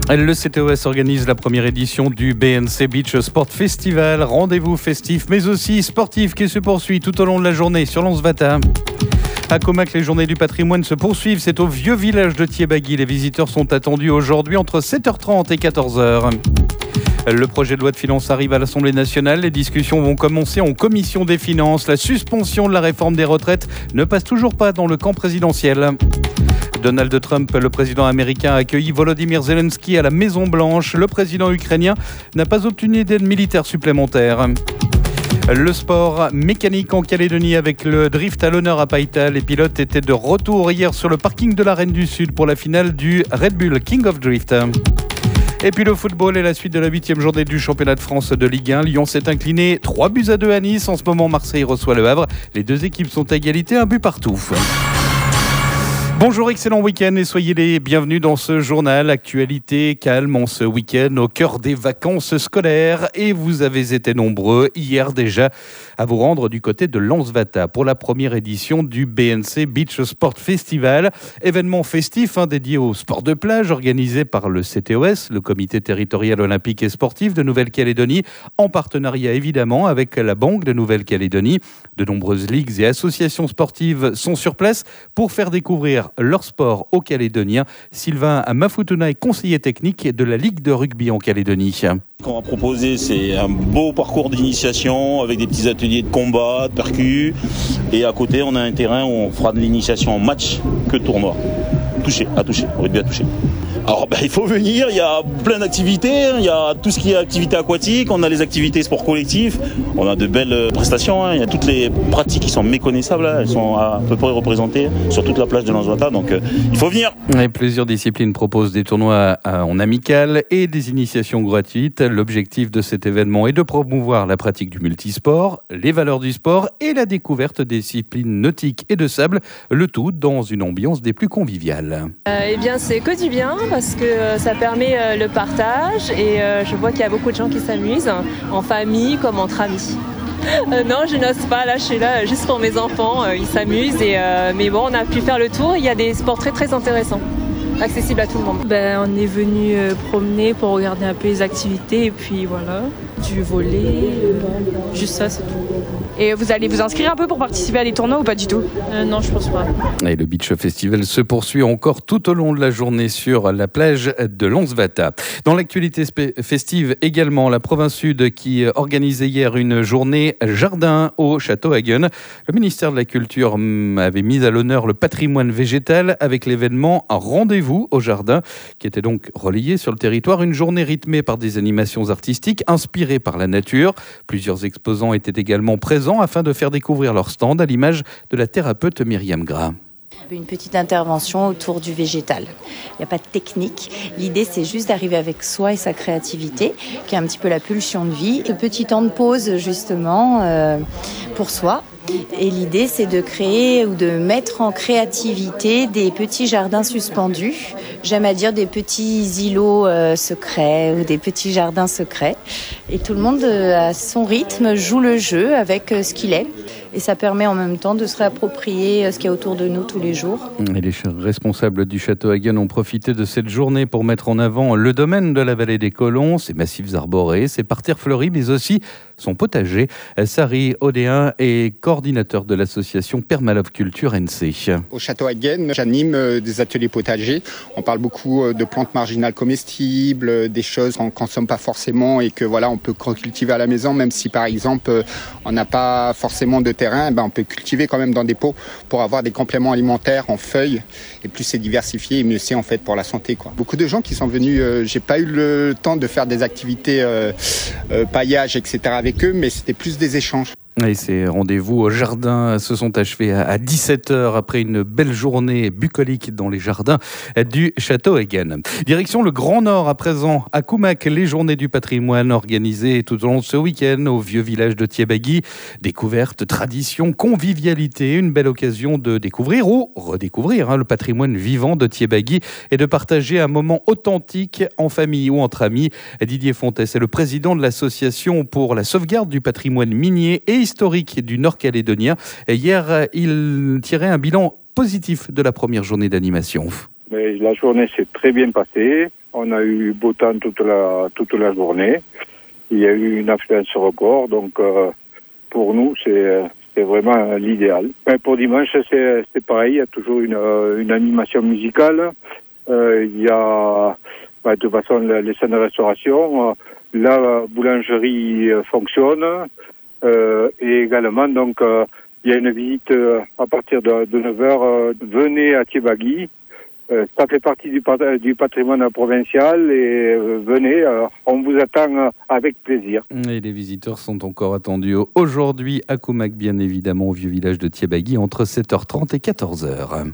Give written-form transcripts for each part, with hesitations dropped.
Le CTOS organise la première édition du BNC Beach Sport Festival. Rendez-vous festif mais aussi sportif qui se poursuit tout au long de la journée sur l'Onsvata. À Comac, les journées du patrimoine se poursuivent. C'est au vieux village de Thiébagui. Les visiteurs sont attendus aujourd'hui entre 7h30 et 14h. Le projet de loi de finances arrive à l'Assemblée nationale. Les discussions vont commencer en commission des finances. La suspension de la réforme des retraites ne passe toujours pas dans le camp présidentiel. Donald Trump, le président américain, a accueilli Volodymyr Zelensky à la Maison-Blanche. Le président ukrainien n'a pas obtenu d'aide militaire supplémentaire. Le sport mécanique en Calédonie avec le drift à l'honneur à Païta. Les pilotes étaient de retour hier sur le parking de la Reine du Sud pour la finale du Red Bull King of Drift. Et puis le football et la suite de la 8e journée du championnat de France de Ligue 1. Lyon s'est incliné 3-2 à Nice. En ce moment, Marseille reçoit le Havre. Les deux équipes sont à égalité, un but partout. Bonjour, excellent week-end et soyez les bienvenus dans ce journal. Actualité calme en ce week-end au cœur des vacances scolaires et vous avez été nombreux hier déjà à vous rendre du côté de l'Onsvata pour la première édition du BNC Beach Sport Festival. Événement festif dédié au sport de plage organisé par le CTOS, le Comité territorial olympique et sportif de Nouvelle-Calédonie, en partenariat évidemment avec la Banque de Nouvelle-Calédonie. De nombreuses ligues et associations sportives sont sur place pour faire découvrir leur sport aux Calédoniens. Sylvain Mafoutouna est conseiller technique de la Ligue de rugby en Calédonie. Ce qu'on va proposer, c'est un beau parcours d'initiation avec des petits ateliers de combat, de percus. Et à côté, on a un terrain où on fera de l'initiation en match que tournoi. Rugby à toucher. Alors il faut venir, il y a plein d'activités, il y a tout ce qui est activité aquatique, on a les activités sport collectif, on a de belles prestations, il y a toutes les pratiques qui sont méconnaissables, elles sont à peu près représentées sur toute la plage de l'Onsvata, donc il faut venir. Et plusieurs disciplines proposent des tournois en amical et des initiations gratuites. L'objectif de cet événement est de promouvoir la pratique du multisport, les valeurs du sport et la découverte des disciplines nautiques et de sable, le tout dans une ambiance des plus conviviales. Eh bien c'est que du bien parce que ça permet le partage et je vois qu'il y a beaucoup de gens qui s'amusent en famille comme entre amis. Non, je n'ose pas, là je suis là juste pour mes enfants, ils s'amusent mais bon, on a pu faire le tour, il y a des sports très très intéressants, accessibles à tout le monde. On est venu promener pour regarder un peu les activités et puis voilà, du volley, juste ça c'est tout. Et vous allez vous inscrire un peu pour participer à des tournois ou pas du tout ? Non, je pense pas. Et le Beach Festival se poursuit encore tout au long de la journée sur la plage de l'Onsvata. Dans l'actualité festive également, la province Sud qui organisait hier une journée jardin au Château Hagen. Le ministère de la Culture avait mis à l'honneur le patrimoine végétal avec l'événement Un rendez-vous au jardin qui était donc relayé sur le territoire. Une journée rythmée par des animations artistiques inspirées par la nature. Plusieurs exposants étaient également présents afin de faire découvrir leur stand à l'image de la thérapeute Myriam Gras. Une petite intervention autour du végétal. Il n'y a pas de technique. L'idée, c'est juste d'arriver avec soi et sa créativité, qui est un petit peu la pulsion de vie. Ce petit temps de pause, justement, pour soi. Et l'idée, c'est de créer ou de mettre en créativité des petits jardins suspendus. J'aime à dire des petits îlots secrets ou des petits jardins secrets. Et tout le monde, à son rythme, joue le jeu avec ce qu'il est. Et ça permet en même temps de se réapproprier ce qu'il y a autour de nous tous les jours. Et les responsables du Château Hagen ont profité de cette journée pour mettre en avant le domaine de la vallée des Colons, ses massifs arborés, ses parterres fleuris, mais aussi son potager. Sari Odéen est coordinateur de l'association Permalove Culture NC. Au Château Hagen, j'anime des ateliers potagers. On parle beaucoup de plantes marginales comestibles, des choses qu'on ne consomme pas forcément et que voilà, on peut cultiver à la maison, même si par exemple on n'a pas forcément de terrain, on peut cultiver quand même dans des pots pour avoir des compléments alimentaires en feuilles. Et plus c'est diversifié, mieux c'est en fait pour la santé, quoi. Beaucoup de gens qui sont venus, j'ai pas eu le temps de faire des activités paillage, etc. avec eux, mais c'était plus des échanges. Et ces rendez-vous au jardin se sont achevés à 17h après une belle journée bucolique dans les jardins du Château Hagen. Direction le Grand Nord à présent, à Comac, les journées du patrimoine organisées tout au long de ce week-end au vieux village de Thiébagui. Découvertes, traditions, convivialité, une belle occasion de découvrir ou redécouvrir le patrimoine vivant de Thiébagui et de partager un moment authentique en famille ou entre amis. Didier Fontès est le président de l'association pour la sauvegarde du patrimoine minier et historique du Nord-Calédonien. Hier, il tirait un bilan positif de la première journée d'animation. Mais la journée s'est très bien passée. On a eu beau temps toute la journée. Il y a eu une affluence record, donc pour nous c'est vraiment l'idéal. Mais pour dimanche c'est pareil, il y a toujours une animation musicale. Il y a de toute façon les scènes de restauration. La boulangerie fonctionne et également donc il y a une visite à partir de 9h. Venez à Thiébagui. Ça fait partie du patrimoine provincial et venez, on vous attend avec plaisir. Et les visiteurs sont encore attendus aujourd'hui à Comac, bien évidemment, au vieux village de Thiébagui, entre 7h30 et 14h.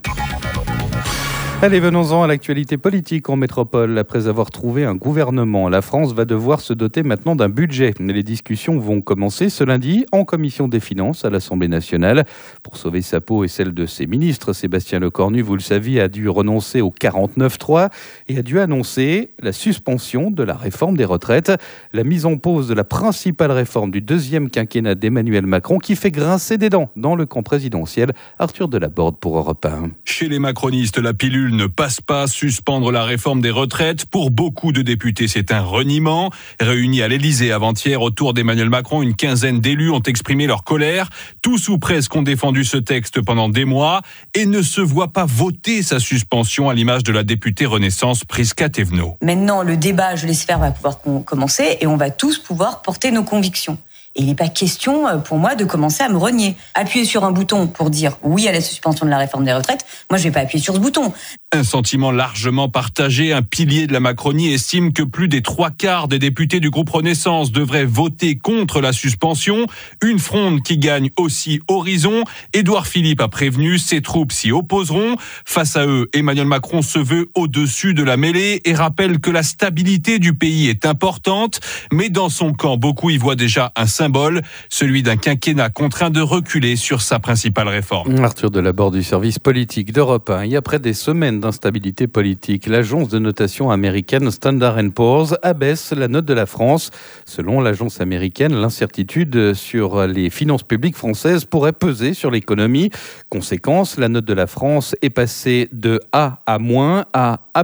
Allez, venons-en à l'actualité politique en métropole. Après avoir trouvé un gouvernement, la France va devoir se doter maintenant d'un budget. Les discussions vont commencer ce lundi en commission des finances à l'Assemblée nationale. Pour sauver sa peau et celle de ses ministres, Sébastien Lecornu, vous le saviez, a dû renoncer au 49.3 et a dû annoncer la suspension de la réforme des retraites. La mise en pause de la principale réforme du deuxième quinquennat d'Emmanuel Macron qui fait grincer des dents dans le camp présidentiel. Arthur Delaborde pour Europe 1. Chez les macronistes, la pilule ne passe pas. Suspendre la réforme des retraites, pour beaucoup de députés, c'est un reniement. Réunis à l'Élysée avant-hier autour d'Emmanuel Macron, une quinzaine d'élus ont exprimé leur colère. Tous ou presque ont défendu ce texte pendant des mois et ne se voient pas voter sa suspension, à l'image de la députée Renaissance Prisca Thévenot. Maintenant, le débat, je l'espère, va pouvoir commencer et on va tous pouvoir porter nos convictions. Et il n'est pas question pour moi de commencer à me renier. Appuyer sur un bouton pour dire oui à la suspension de la réforme des retraites, moi je ne vais pas appuyer sur ce bouton. Un sentiment largement partagé. Un pilier de la Macronie estime que plus des 3/4 des députés du groupe Renaissance devraient voter contre la suspension. Une fronde qui gagne aussi Horizon. Édouard Philippe a prévenu, ses troupes s'y opposeront. Face à eux, Emmanuel Macron se veut au-dessus de la mêlée et rappelle que la stabilité du pays est importante. Mais dans son camp, beaucoup y voient déjà un symbole, celui d'un quinquennat contraint de reculer sur sa principale réforme. Arthur Delaborde du service politique d'Europe 1. Et après des semaines d'instabilité politique, l'agence de notation américaine Standard & Poor's abaisse la note de la France. Selon l'agence américaine, l'incertitude sur les finances publiques françaises pourrait peser sur l'économie. Conséquence, la note de la France est passée de A à moins à A+.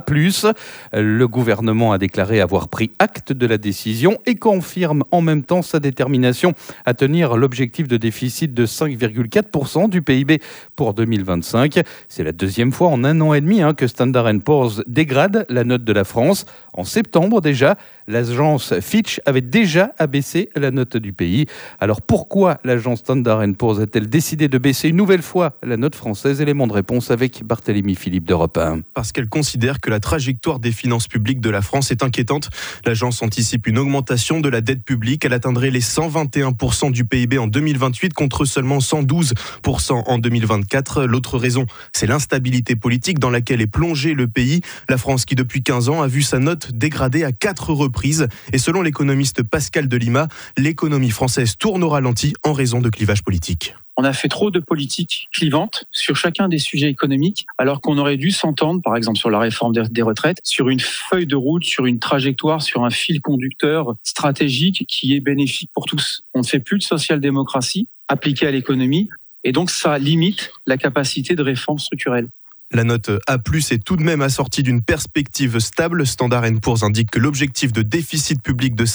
Le gouvernement a déclaré avoir pris acte de la décision et confirme en même temps sa détermination à tenir l'objectif de déficit de 5,4% du PIB pour 2025. C'est la deuxième fois en un an et demi que Standard & Poor's dégrade la note de la France. En septembre déjà, l'agence Fitch avait déjà abaissé la note du pays. Alors pourquoi l'agence Standard & Poor's a-t-elle décidé de baisser une nouvelle fois la note française? Élément de réponse avec Barthélémy Philippe d'Europe 1. Parce qu'elle considère que la trajectoire des finances publiques de la France est inquiétante. L'agence anticipe une augmentation de la dette publique. Elle atteindrait les 121% du PIB en 2028 contre seulement 112% en 2024. L'autre raison, c'est l'instabilité politique dans laquelle est plongé le pays. La France qui depuis 15 ans a vu sa note dégradée à 4 reprises. Et selon l'économiste Pascal Delima, l'économie française tourne au ralenti en raison de clivages politiques. On a fait trop de politiques clivantes sur chacun des sujets économiques, alors qu'on aurait dû s'entendre, par exemple sur la réforme des retraites, sur une feuille de route, sur une trajectoire, sur un fil conducteur stratégique qui est bénéfique pour tous. On ne fait plus de social-démocratie appliquée à l'économie, et donc ça limite la capacité de réforme structurelle. La note A+ est tout de même assortie d'une perspective stable. Standard & Poor's indique que l'objectif de déficit public de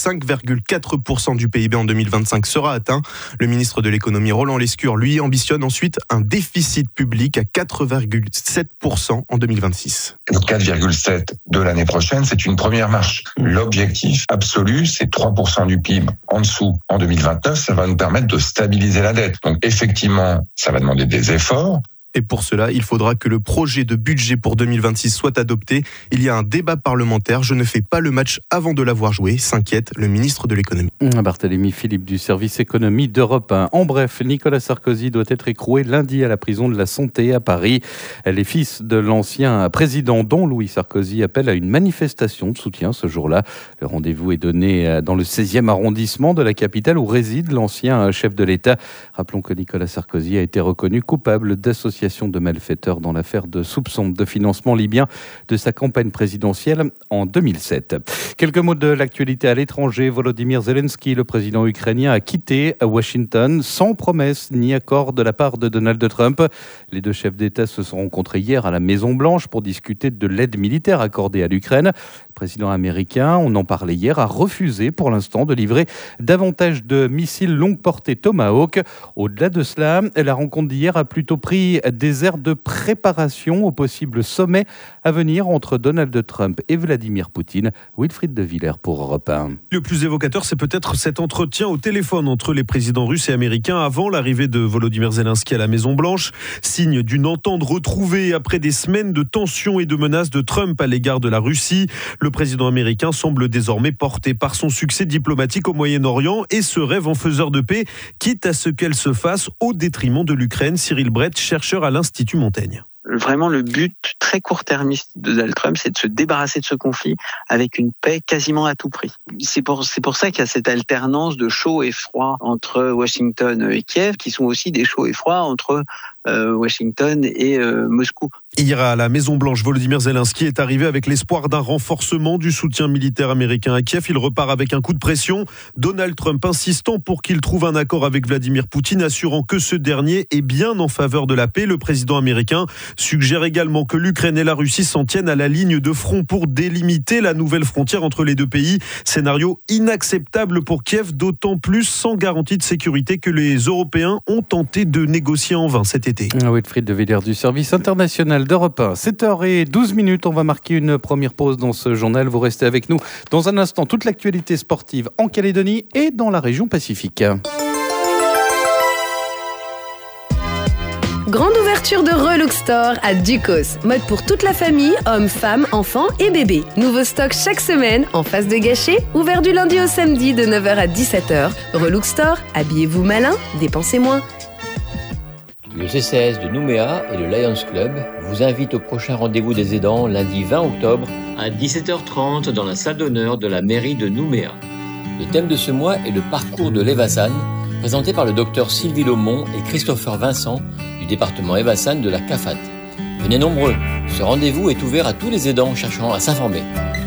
5,4% du PIB en 2025 sera atteint. Le ministre de l'économie Roland Lescure, lui, ambitionne ensuite un déficit public à 4,7% en 2026. Le 4,7 de l'année prochaine, c'est une première marche. L'objectif absolu, c'est 3% du PIB en dessous en 2029. Ça va nous permettre de stabiliser la dette. Donc effectivement, ça va demander des efforts. Et pour cela, il faudra que le projet de budget pour 2026 soit adopté. Il y a un débat parlementaire. Je ne fais pas le match avant de l'avoir joué, s'inquiète le ministre de l'économie. Barthélémy Philippe du service économie d'Europe 1. En bref, Nicolas Sarkozy doit être écroué lundi à la prison de la Santé à Paris. Les fils de l'ancien président, dont Louis Sarkozy, appellent à une manifestation de soutien ce jour-là. Le rendez-vous est donné dans le 16e arrondissement de la capitale où réside l'ancien chef de l'État. Rappelons que Nicolas Sarkozy a été reconnu coupable d'association l'association de malfaiteurs dans l'affaire de soupçons de financement libyen de sa campagne présidentielle en 2007. Quelques mots de l'actualité à l'étranger. Volodymyr Zelensky, le président ukrainien, a quitté Washington sans promesse ni accord de la part de Donald Trump. Les deux chefs d'État se sont rencontrés hier à la Maison-Blanche pour discuter de l'aide militaire accordée à l'Ukraine. Le président américain, on en parlait hier, a refusé pour l'instant de livrer davantage de missiles longue portée Tomahawk. Au-delà de cela, la rencontre d'hier a plutôt pris des airs de préparation au possible sommet à venir entre Donald Trump et Vladimir Poutine. Wilfried de Villers pour Europe 1. Le plus évocateur, c'est peut-être cet entretien au téléphone entre les présidents russes et américains avant l'arrivée de Volodymyr Zelensky à la Maison-Blanche. Signe d'une entente retrouvée après des semaines de tensions et de menaces de Trump à l'égard de la Russie. Le président américain semble désormais porté par son succès diplomatique au Moyen-Orient et se rêve en faiseur de paix, quitte à ce qu'elle se fasse au détriment de l'Ukraine. Cyril Brett, chercheur à l'Institut Montaigne. Vraiment, le but très court-termiste de Donald Trump, c'est de se débarrasser de ce conflit avec une paix quasiment à tout prix. C'est pour ça qu'il y a cette alternance de chaud et froid entre Washington et Kiev, qui sont aussi des chauds et froids entre Washington et Moscou. Hier à la Maison-Blanche, Volodymyr Zelensky est arrivé avec l'espoir d'un renforcement du soutien militaire américain à Kiev. Il repart avec un coup de pression. Donald Trump insistant pour qu'il trouve un accord avec Vladimir Poutine, assurant que ce dernier est bien en faveur de la paix. Le président américain suggère également que l'Ukraine et la Russie s'en tiennent à la ligne de front pour délimiter la nouvelle frontière entre les deux pays. Scénario inacceptable pour Kiev, d'autant plus sans garantie de sécurité que les Européens ont tenté de négocier en vain cet été. Wilfried de Villers du service international d'Europe 1. 7h12, on va marquer une première pause dans ce journal. Vous restez avec nous dans un instant. Toute l'actualité sportive en Calédonie et dans la région Pacifique. Grande ouverture de Relux Store à Ducos. Mode pour toute la famille, hommes, femmes, enfants et bébés. Nouveau stock chaque semaine en face de Gâché. Ouvert du lundi au samedi de 9h à 17h. Relux Store, habillez-vous malin, dépensez moins. Le CCS de Nouméa et le Lions Club vous invitent au prochain rendez-vous des aidants lundi 20 octobre à 17h30 dans la salle d'honneur de la mairie de Nouméa. Le thème de ce mois est le parcours de l'Evasan, présenté par le docteur Sylvie Lomont et Christopher Vincent du département Evasan de la CAFAT. Venez nombreux, ce rendez-vous est ouvert à tous les aidants cherchant à s'informer.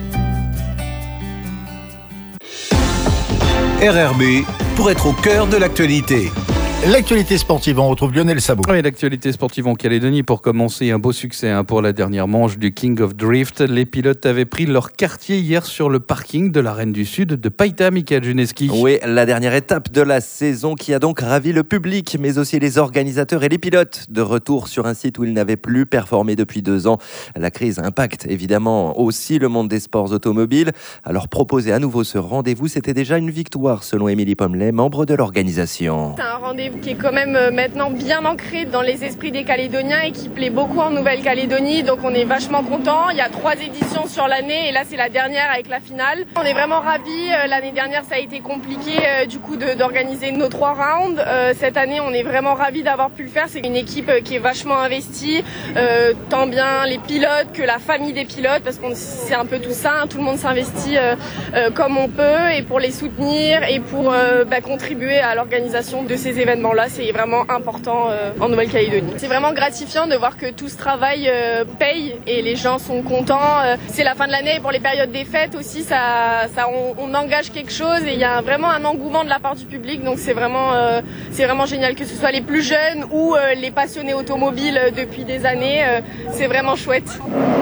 RRB pour être au cœur de l'actualité. L'actualité sportive, on retrouve Lionel Sabot. Oui, l'actualité sportive en Calédonie pour commencer, un beau succès pour la dernière manche du King of Drift. Les pilotes avaient pris leur quartier hier sur le parking de la Reine du Sud de Païta, Michael Juneski. Oui, la dernière étape de la saison qui a donc ravi le public, mais aussi les organisateurs et les pilotes. De retour sur un site où ils n'avaient plus performé depuis 2 ans. La crise impacte évidemment aussi le monde des sports automobiles. Alors proposer à nouveau ce rendez-vous, c'était déjà une victoire selon Émilie Pommelet, membre de l'organisation. C'est un rendez-vous qui est quand même maintenant bien ancré dans les esprits des Calédoniens et qui plaît beaucoup en Nouvelle-Calédonie, donc on est vachement contents. Il y a 3 éditions sur l'année et là c'est la dernière avec la finale. On est vraiment ravis, l'année dernière ça a été compliqué du coup d'organiser nos 3 rounds. Cette année on est vraiment ravis d'avoir pu le faire, c'est une équipe qui est vachement investie, tant bien les pilotes que la famille des pilotes, parce que c'est un peu tout ça, tout le monde s'investit comme on peut et pour les soutenir et pour contribuer à l'organisation de ces événements. Là, c'est vraiment important en Nouvelle-Calédonie. C'est vraiment gratifiant de voir que tout ce travail paye et les gens sont contents. C'est la fin de l'année et pour les périodes des fêtes aussi, on engage quelque chose et il y a vraiment un engouement de la part du public. Donc c'est vraiment génial, que ce soit les plus jeunes ou les passionnés automobiles depuis des années. C'est vraiment chouette.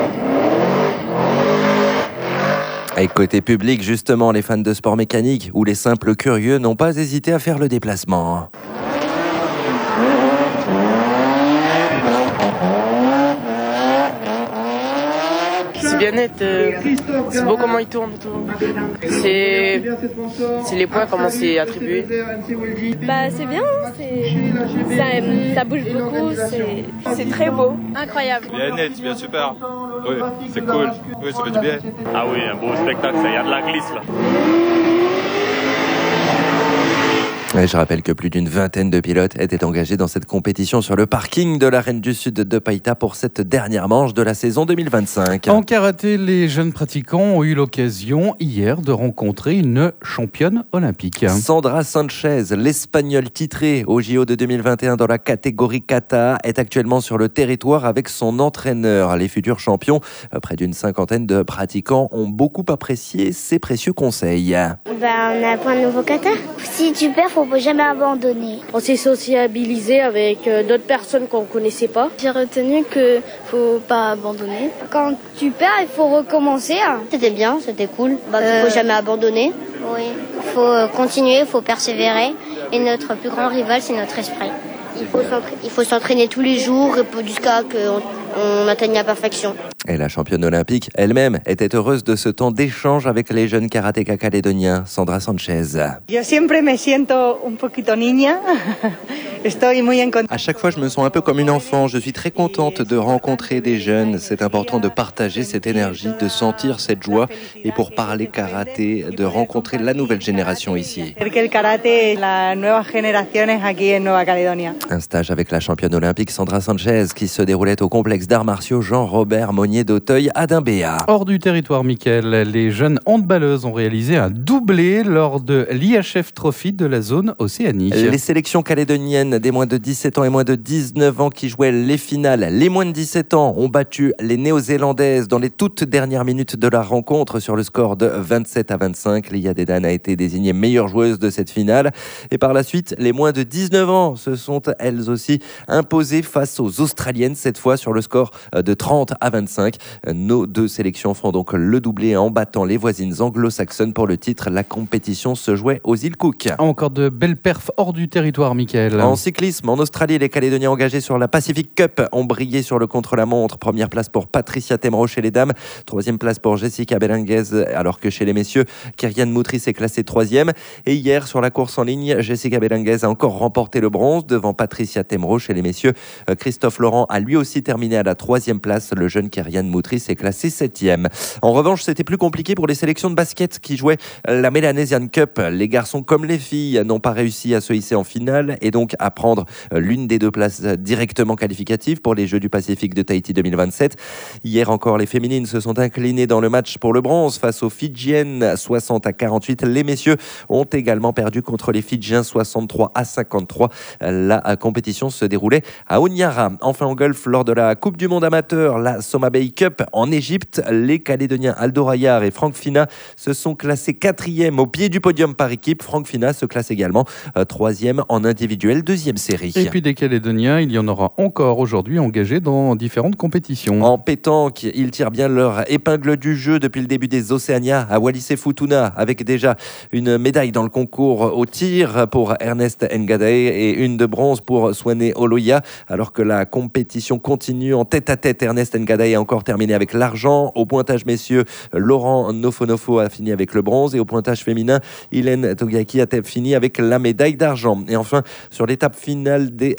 Et côté public, justement, les fans de sport mécanique ou les simples curieux n'ont pas hésité à faire le déplacement. C'est bien net, c'est beau comment il tourne. C'est les points, comment c'est attribué. C'est bien, ça bouge beaucoup, c'est très beau, incroyable. Bien net, bien super. Oui, c'est cool. Oui, ça fait du bien. Ah oui, un beau spectacle, il y a de la glisse là. Et je rappelle que plus d'une vingtaine de pilotes étaient engagés dans cette compétition sur le parking de l'Arène du Sud de Païta pour cette dernière manche de la saison 2025. En karaté, les jeunes pratiquants ont eu l'occasion hier de rencontrer une championne olympique. Sandra Sanchez, l'Espagnole titrée au JO de 2021 dans la catégorie kata, est actuellement sur le territoire avec son entraîneur. Les futurs champions, près d'une cinquantaine de pratiquants, ont beaucoup apprécié ses précieux conseils. On a appris un nouveau kata. Si tu perds, faut jamais abandonner. On s'est sociabilisé avec d'autres personnes qu'on connaissait pas. J'ai retenu que faut pas abandonner. Quand tu perds, il faut recommencer. C'était bien, c'était cool. Il faut jamais abandonner. Oui, faut continuer, il faut persévérer. Et notre plus grand rival, c'est notre esprit. Il faut s'entraîner tous les jours jusqu'à ce qu'on atteigne la perfection. Et la championne olympique elle-même était heureuse de ce temps d'échange avec les jeunes karatékas calédoniens. Sandra Sanchez. Yo siempre me siento un poquito niña. À chaque fois, je me sens un peu comme une enfant. Je suis très contente de rencontrer des jeunes. C'est important de partager cette énergie, de sentir cette joie et pour parler karaté, de rencontrer la nouvelle génération ici. Un stage avec la championne olympique Sandra Sanchez qui se déroulait au complexe d'arts martiaux Jean-Robert Monnier d'Auteuil à Dimbéa. Hors du territoire, Mickaël, les jeunes handballeuses ont réalisé un doublé lors de l'IHF Trophy de la zone Océanie. Les sélections calédoniennes des moins de 17 ans et moins de 19 ans qui jouaient les finales. Les moins de 17 ans ont battu les Néo-Zélandaises dans les toutes dernières minutes de la rencontre sur le score de 27-25. Lia Dedan a été désignée meilleure joueuse de cette finale. Et par la suite, les moins de 19 ans se sont elles aussi imposées face aux Australiennes, cette fois sur le score de 30-25. Nos deux sélections font donc le doublé en battant les voisines anglo-saxonnes pour le titre. La compétition se jouait aux îles Cook. Encore de belles perfs hors du territoire, Mickaël. En cyclisme, en Australie, les Calédoniens engagés sur la Pacific Cup ont brillé sur le contre-la-montre. Première place pour Patricia Temro chez les dames, troisième place pour Jessica Belenguez, alors que chez les messieurs, Kyrian Moutris est classé troisième. Et hier, sur la course en ligne, Jessica Belenguez a encore remporté le bronze devant Patricia Temro chez les messieurs. Christophe Laurent a lui aussi terminé à la troisième place. Le jeune Kyrian Moutris est classé septième. En revanche, c'était plus compliqué pour les sélections de basket qui jouaient la Melanesian Cup. Les garçons comme les filles n'ont pas réussi à se hisser en finale et donc à prendre l'une des deux places directement qualificatives pour les Jeux du Pacifique de Tahiti 2027. Hier encore, les féminines se sont inclinées dans le match pour le bronze face aux Fidjiennes 60-48. Les messieurs ont également perdu contre les Fidjiens 63-53. La compétition se déroulait à Honiara. Enfin en golf, lors de la Coupe du Monde amateur, la Soma Bay Cup en Égypte, les Calédoniens Aldo Rayard et Franck Fina se sont classés quatrième au pied du podium par équipe. Franck Fina se classe également troisième en individuel, deuxième série. Et puis des Calédoniens, il y en aura encore aujourd'hui engagés dans différentes compétitions. En pétanque, ils tirent bien leur épingle du jeu depuis le début des Océania à Wallis et Futuna, avec déjà une médaille dans le concours au tir pour Ernest Ngadae et une de bronze pour Swane Oloya. Alors que la compétition continue en tête-à-tête, Ernest Ngadae a encore terminé avec l'argent. Au pointage messieurs, Laurent Nofonofo a fini avec le bronze et au pointage féminin, Hélène Togaki a fini avec la médaille d'argent. Et enfin, sur l'étape finale des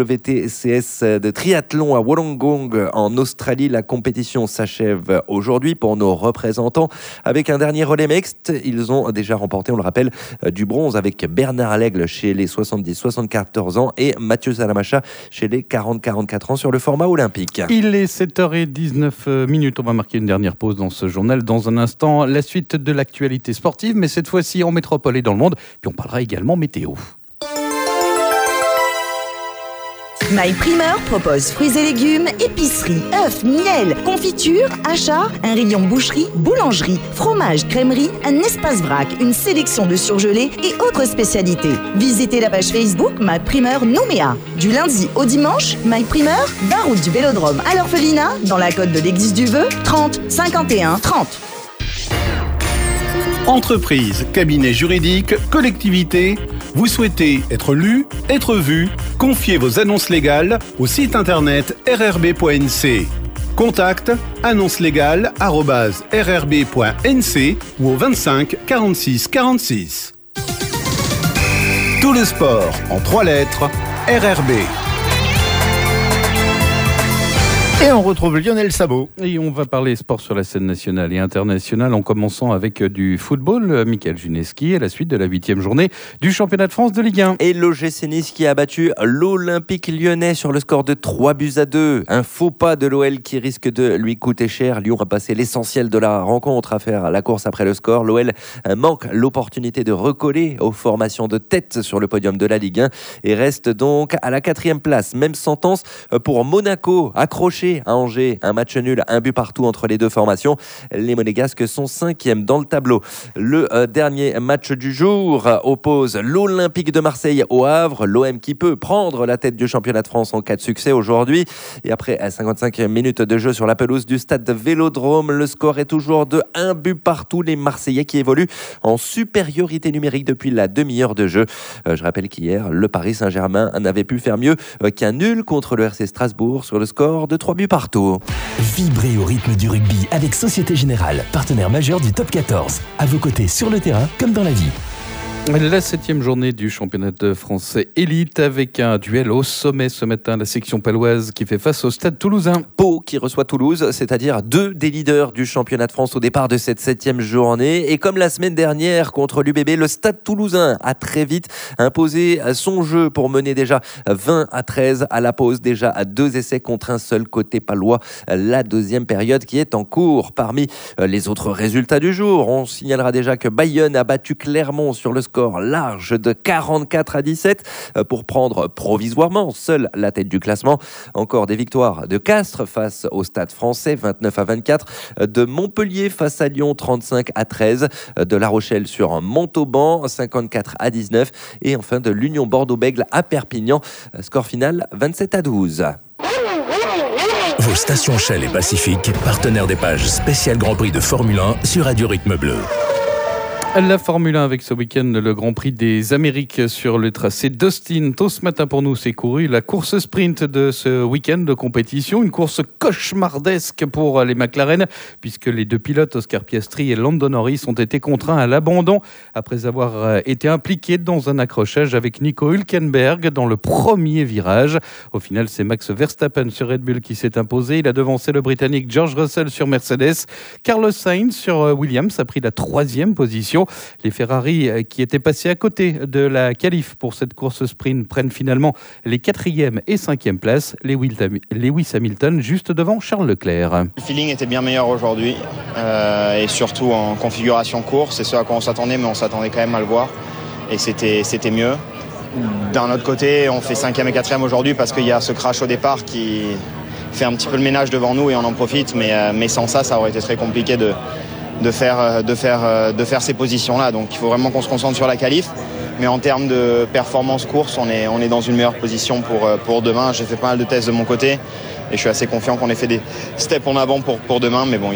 WTCS de triathlon à Wollongong en Australie, la compétition s'achève aujourd'hui pour nos représentants avec un dernier relais mixte. Ils ont déjà remporté, on le rappelle, du bronze avec Bernard Lègle chez les 70-74 ans et Mathieu Salamacha chez les 40-44 ans sur le format olympique. Il est 7h19. On va marquer une dernière pause dans ce journal. Dans un instant, la suite de l'actualité sportive, mais cette fois-ci en métropole et dans le monde. Puis on parlera également météo. MyPrimeur propose fruits et légumes, épicerie, œufs, miel, confiture, achats, un rayon boucherie, boulangerie, fromage, crèmerie, un espace vrac, une sélection de surgelés et autres spécialités. Visitez la page Facebook MyPrimeur Nouméa. Du lundi au dimanche, MyPrimeur, 20 route du Vélodrome à l'Orphelinat, dans la côte de l'Église du Vœu, 30 51 30. Entreprise, cabinet juridique, collectivité, vous souhaitez être lu, être vu, confiez vos annonces légales au site internet rrb.nc. Contact annonceslégale@rrb.nc ou au 25 46 46. Tout le sport en 3 lettres, RRB. Et on retrouve Lionel Sabot. Et on va parler sport sur la scène nationale et internationale en commençant avec du football. Mickaël Juneski à la suite de la 8e journée du championnat de France de Ligue 1. Et l'OGC Nice qui a battu l'Olympique Lyonnais sur le score de 3-2. Un faux pas de l'OL qui risque de lui coûter cher. Lyon a passé l'essentiel de la rencontre à faire la course après le score. L'OL manque l'opportunité de recoller aux formations de tête sur le podium de la Ligue 1 et reste donc à la 4e place. Même sentence pour Monaco, accroché à Angers, un match nul, un but partout entre les deux formations. Les Monégasques sont 5e dans le tableau. Le dernier match du jour oppose l'Olympique de Marseille au Havre. L'OM qui peut prendre la tête du championnat de France en cas de succès aujourd'hui. Et après 55 minutes de jeu sur la pelouse du stade Vélodrome, le score est toujours de 1 but partout. Les Marseillais qui évoluent en supériorité numérique depuis la demi-heure de jeu. Je rappelle qu'hier, le Paris Saint-Germain n'avait pu faire mieux qu'un nul contre le RC Strasbourg sur le score de 3 buts partout. Vibrez au rythme du rugby avec Société Générale, partenaire majeur du Top 14. À vos côtés sur le terrain comme dans la vie. La 7e journée du championnat de France élite avec un duel au sommet ce matin. La section paloise qui fait face au Stade Toulousain. Pau qui reçoit Toulouse, c'est-à-dire 2 des leaders du championnat de France au départ de cette 7e journée. Et comme la semaine dernière contre l'UBB, le Stade Toulousain a très vite imposé son jeu pour mener déjà 20-13 à la pause. Déjà à 2 essais contre un seul côté palois. La deuxième période qui est en cours. Parmi les autres résultats du jour, on signalera déjà que Bayonne a battu Clermont sur le score large de 44-17 pour prendre provisoirement seule la tête du classement. Encore des victoires de Castres face au Stade Français 29-24, de Montpellier face à Lyon 35-13, de La Rochelle sur Montauban 54-19 et enfin de l'Union Bordeaux-Bègles à Perpignan, score final 27-12. Vos stations Shell et Pacifique, partenaires des pages spéciales Grand Prix de Formule 1 sur Radio Rythme Bleu. La Formule 1 avec ce week-end le Grand Prix des Amériques sur le tracé d'Austin. Tôt ce matin pour nous, c'est couru la course sprint de ce week-end de compétition. Une course cauchemardesque pour les McLaren puisque les deux pilotes, Oscar Piastri et Lando Norris, ont été contraints à l'abandon après avoir été impliqués dans un accrochage avec Nico Hülkenberg dans le premier virage. Au final, c'est Max Verstappen sur Red Bull qui s'est imposé. Il a devancé le Britannique George Russell sur Mercedes. Carlos Sainz sur Williams a pris la 3e position. Les Ferrari qui étaient passés à côté de la qualif pour cette course sprint prennent finalement les 4e et 5e places. Lewis Hamilton juste devant Charles Leclerc. Le feeling était bien meilleur aujourd'hui et surtout en configuration course. C'est ce à quoi on s'attendait, mais on s'attendait quand même à le voir et c'était mieux. D'un autre côté, on fait 5e et 4e aujourd'hui parce qu'il y a ce crash au départ qui fait un petit peu le ménage devant nous et on en profite, mais sans ça aurait été très compliqué de faire ces positions-là. Donc il faut vraiment qu'on se concentre sur la qualif. Mais en termes de performance course, on est dans une meilleure position pour demain. J'ai fait pas mal de tests de mon côté et je suis assez confiant qu'on ait fait des steps en avant pour demain. Mais bon,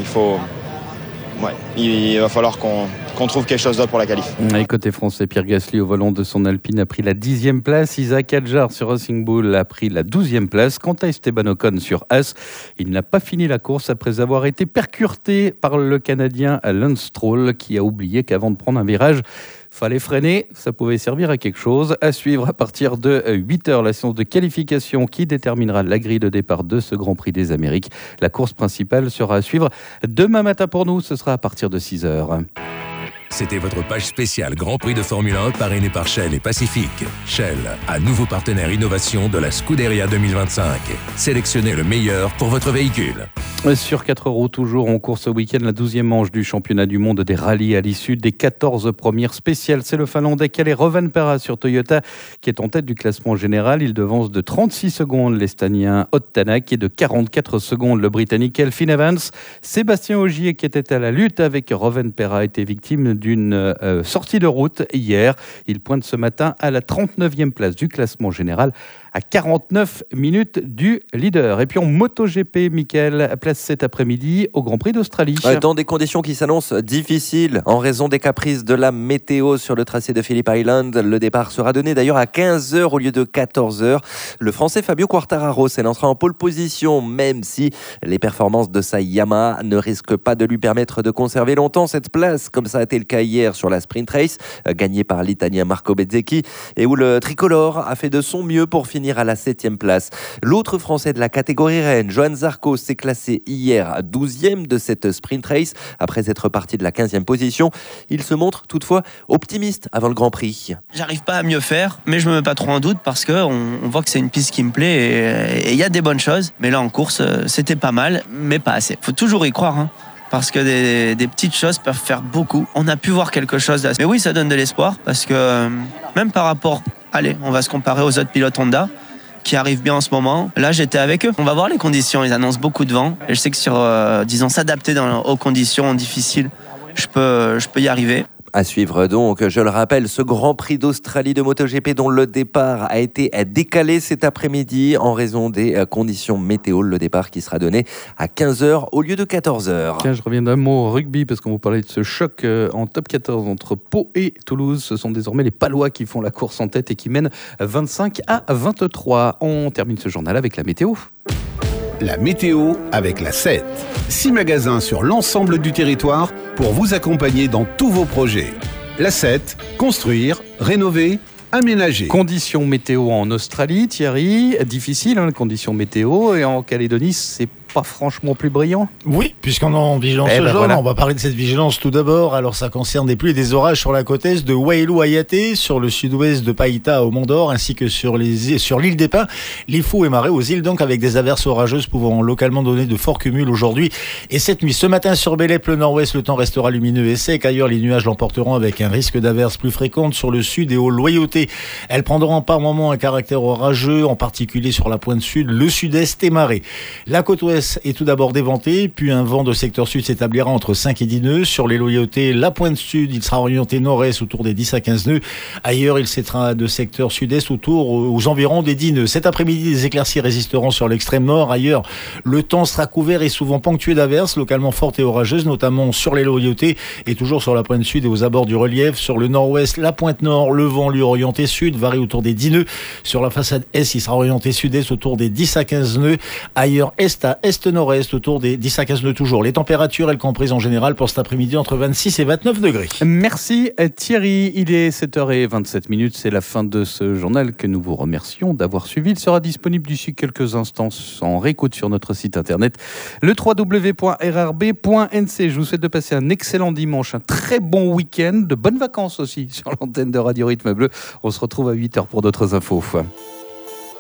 il va falloir qu'on trouve quelque chose d'autre pour la qualif. Et côté français, Pierre Gasly au volant de son Alpine a pris la 10e place. Isaac Hadjar sur Racing Bull a pris la 12e place. Quant à Esteban Ocon sur Haas, il n'a pas fini la course après avoir été percuté par le Canadien Lance Stroll qui a oublié qu'avant de prendre un virage, fallait freiner, ça pouvait servir à quelque chose. À suivre à partir de 8h, la séance de qualification qui déterminera la grille de départ de ce Grand Prix des Amériques. La course principale sera à suivre demain matin pour nous, ce sera à partir de 6h. C'était votre page spéciale Grand Prix de Formule 1 parrainée par Shell et Pacifique. Shell, un nouveau partenaire innovation de la Scuderia 2025. Sélectionnez le meilleur pour votre véhicule. Sur 4 roues, toujours en course ce week-end, la 12e manche du championnat du monde des rallyes à l'issue des 14 premières spéciales. C'est le Finlandais Kalle Rovanperä sur Toyota qui est en tête du classement général. Il devance de 36 secondes l'Estonien Ott Tänak et de 44 secondes le Britannique Elfyn Evans. Sébastien Ogier qui était à la lutte avec Rovanperä a été victime d'une sortie de route hier. Il pointe ce matin à la 39e place du classement général à 49 minutes du leader. Et puis en MotoGP, Mickaël, place cet après-midi au Grand Prix d'Australie. Dans des conditions qui s'annoncent difficiles en raison des caprices de la météo sur le tracé de Phillip Island. Le départ sera donné d'ailleurs à 15h au lieu de 14h. Le Français Fabio Quartararo s'est lancé en pole position, même si les performances de sa Yamaha ne risquent pas de lui permettre de conserver longtemps cette place, comme ça a été le cas hier sur la sprint race, gagnée par l'Italien Marco Bezzecchi, et où le tricolore a fait de son mieux pour finir finir à la 7e place. L'autre Français de la catégorie reine, Johan Zarco, s'est classé hier 12e de cette sprint race après être parti de la 15e position. Il se montre toutefois optimiste avant le Grand Prix. J'arrive pas à mieux faire, mais je me mets pas trop en doute parce qu'on voit que c'est une piste qui me plaît et il y a des bonnes choses. Mais là en course, c'était pas mal, mais pas assez. Faut toujours y croire, hein, parce que des petites choses peuvent faire beaucoup. On a pu voir quelque chose là. Mais oui, ça donne de l'espoir parce que même par rapport, allez, on va se comparer aux autres pilotes Honda qui arrivent bien en ce moment. Là, j'étais avec eux. On va voir les conditions. Ils annoncent beaucoup de vent. Et je sais que sur, disons, s'adapter aux conditions difficiles, je peux y arriver. À suivre donc, je le rappelle, ce Grand Prix d'Australie de MotoGP dont le départ a été décalé cet après-midi en raison des conditions météo. Le départ qui sera donné à 15h au lieu de 14h. Tiens, je reviens d'un mot rugby parce qu'on vous parlait de ce choc en top 14 entre Pau et Toulouse. Ce sont désormais les Palois qui font la course en tête et qui mènent 25-23. On termine ce journal avec la météo. La météo avec la 7. 6 magasins sur l'ensemble du territoire pour vous accompagner dans tous vos projets. La 7, construire, rénover, aménager. Conditions météo en Australie, Thierry, difficile, les conditions météo, et en Calédonie, c'est pas franchement plus brillant. Oui, puisqu'on est en vigilance jaune, voilà. On va parler de cette vigilance tout d'abord. Alors ça concerne des pluies et des orages sur la côte est de Wailuayate, sur le sud-ouest de Païta au Mont-d'Or, ainsi que sur l'île des Pins, les Fous et Marais aux îles, donc avec des averses orageuses pouvant localement donner de forts cumuls aujourd'hui et cette nuit. Ce matin sur Bélep, le nord-ouest, le temps restera lumineux et sec. Ailleurs, les nuages l'emporteront avec un risque d'averses plus fréquentes sur le sud et au Loyauté. Elles prendront par moments un caractère orageux, en particulier sur la pointe sud, le sud-est et Marais. La côte ouest est tout d'abord déventé, puis un vent de secteur sud s'établira entre 5 et 10 nœuds. Sur les Loyautés, la pointe sud, il sera orienté nord-est autour des 10 à 15 nœuds. Ailleurs, il s'étendra de secteur sud-est aux environs des 10 nœuds. Cet après-midi, des éclaircies résisteront sur l'extrême nord. Ailleurs, le temps sera couvert et souvent ponctué d'averses, localement fortes et orageuses, notamment sur les Loyautés et toujours sur la pointe sud et aux abords du relief. Sur le nord-ouest, la pointe nord, le vent lui orienté sud, varie autour des 10 nœuds. Sur la façade est, il sera orienté sud-est autour des 10 à 15 nœuds. Ailleurs, est à est-nord-est autour des 10 à 15 nœuds toujours. Les températures, elles comprises en général pour cet après-midi entre 26 et 29 degrés. Merci Thierry. Il est 7h27. C'est la fin de ce journal que nous vous remercions d'avoir suivi. Il sera disponible d'ici quelques instants en réécoute sur notre site internet, le www.rrb.nc. Je vous souhaite de passer un excellent dimanche, un très bon week-end, de bonnes vacances aussi sur l'antenne de Radio Rythme Bleu. On se retrouve à 8h pour d'autres infos.